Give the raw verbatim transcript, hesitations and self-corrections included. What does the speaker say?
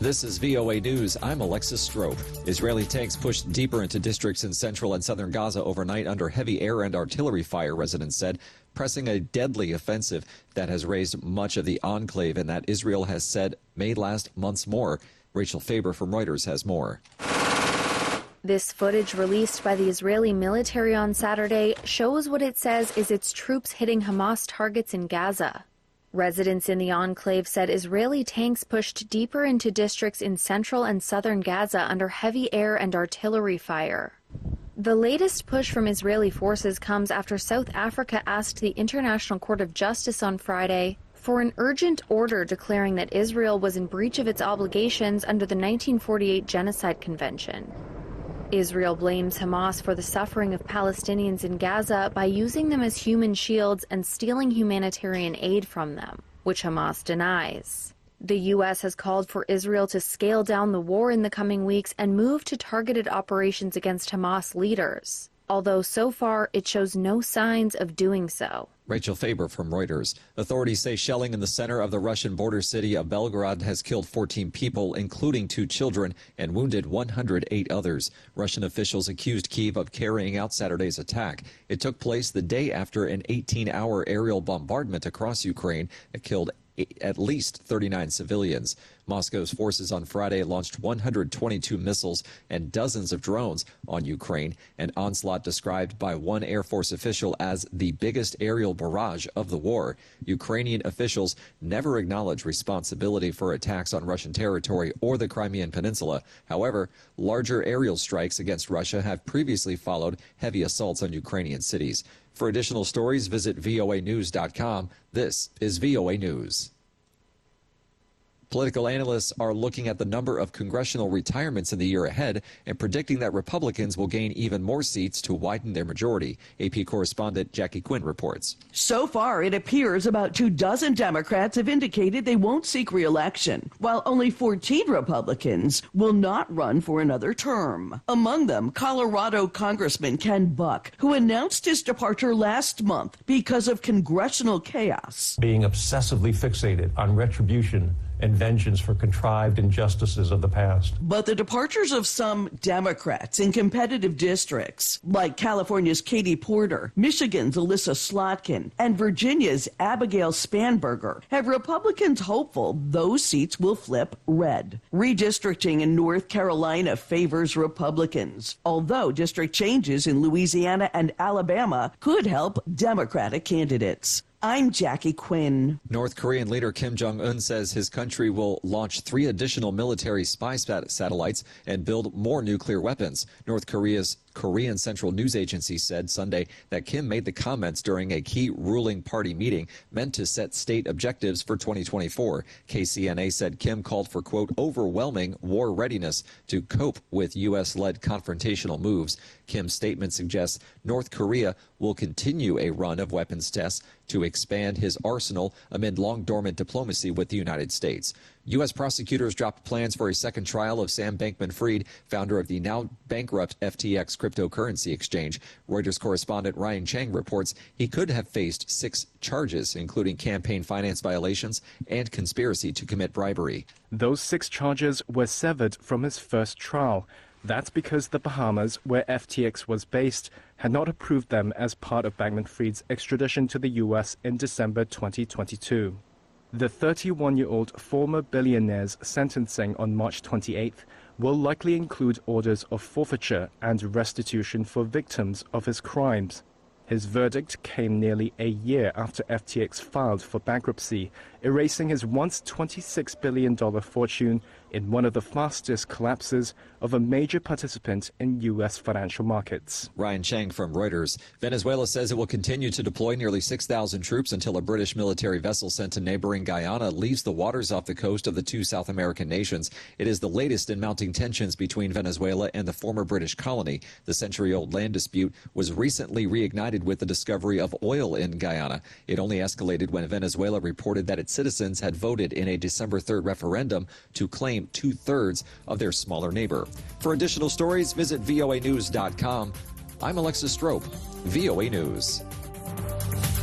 This is V O A News. I'm Alexis Strope. Israeli tanks pushed deeper into districts in central and southern Gaza overnight under heavy air and artillery fire, residents said, pressing a deadly offensive that has raised much of the enclave and that Israel has said may last months more. Rachel Faber from Reuters has more. This footage released by the Israeli military on Saturday shows what it says is its troops hitting Hamas targets in Gaza. Residents in the enclave said Israeli tanks pushed deeper into districts in central and southern Gaza under heavy air and artillery fire. The latest push from Israeli forces comes after South Africa asked the International Court of Justice on Friday for an urgent order declaring that Israel was in breach of its obligations under the nineteen forty-eight Genocide Convention. Israel blames Hamas for the suffering of Palestinians in Gaza by using them as human shields and stealing humanitarian aid from them, which Hamas denies. The U S has called for Israel to scale down the war in the coming weeks and move to targeted operations against Hamas leaders, although so far it shows no signs of doing so. Rachel Faber from Reuters. Authorities say shelling in the center of the Russian border city of Belgorod has killed fourteen people, including two children, and wounded one hundred eight others. Russian officials accused Kyiv of carrying out Saturday's attack. It took place the day after an eighteen-hour aerial bombardment across Ukraine that killed at least thirty-nine civilians. Moscow's forces on Friday launched one hundred twenty-two missiles and dozens of drones on Ukraine, an onslaught described by one Air Force official as the biggest aerial barrage of the war. Ukrainian officials never acknowledge responsibility for attacks on Russian territory or the Crimean Peninsula. However, larger aerial strikes against Russia have previously followed heavy assaults on Ukrainian cities. For additional stories, visit V O A news dot com. This is V O A News. Political analysts are looking at the number of congressional retirements in the year ahead and predicting that Republicans will gain even more seats to widen their majority. A P correspondent Jackie Quinn reports. So far, it appears about two dozen Democrats have indicated they won't seek re-election, while only fourteen Republicans will not run for another term. Among them, Colorado Congressman Ken Buck, who announced his departure last month because of congressional chaos. Being obsessively fixated on retribution and vengeance for contrived injustices of the past. But the departures of some Democrats in competitive districts, like California's Katie Porter, Michigan's Alyssa Slotkin, and Virginia's Abigail Spanberger, have Republicans hopeful those seats will flip red. Redistricting in North Carolina favors Republicans, although district changes in Louisiana and Alabama could help Democratic candidates. I'm Jackie Quinn. North Korean leader Kim Jong-un says his country will launch three additional military spy satellites and build more nuclear weapons. North Korea's Korean Central News Agency said Sunday that Kim made the comments during a key ruling party meeting meant to set state objectives for twenty twenty-four. K C N A said Kim called for, quote, overwhelming war readiness to cope with U S-led confrontational moves. Kim's statement suggests North Korea will continue a run of weapons tests to expand his arsenal amid long-dormant diplomacy with the United States. U S prosecutors dropped plans for a second trial of Sam Bankman-Fried, founder of the now bankrupt F T X cryptocurrency exchange. Reuters correspondent Ryan Chang reports he could have faced six charges, including campaign finance violations and conspiracy to commit bribery. Those six charges were severed from his first trial. That's because the Bahamas, where F T X was based, had not approved them as part of Bankman-Fried's extradition to the U S in December twenty twenty-two. The thirty-one-year-old former billionaire's sentencing on March twenty-eighth will likely include orders of forfeiture and restitution for victims of his crimes. His verdict came nearly a year after F T X filed for bankruptcy, erasing his once twenty-six billion dollars fortune in one of the fastest collapses of a major participant in U S financial markets. Ryan Chang from Reuters. Venezuela says it will continue to deploy nearly six thousand troops until a British military vessel sent to neighboring Guyana leaves the waters off the coast of the two South American nations. It is the latest in mounting tensions between Venezuela and the former British colony. The century-old land dispute was recently reignited with the discovery of oil in Guyana. It only escalated when Venezuela reported that its citizens had voted in a December third referendum to claim two-thirds of their smaller neighbor. For additional stories, visit V O A news dot com. I'm Alexis Strope, V O A News.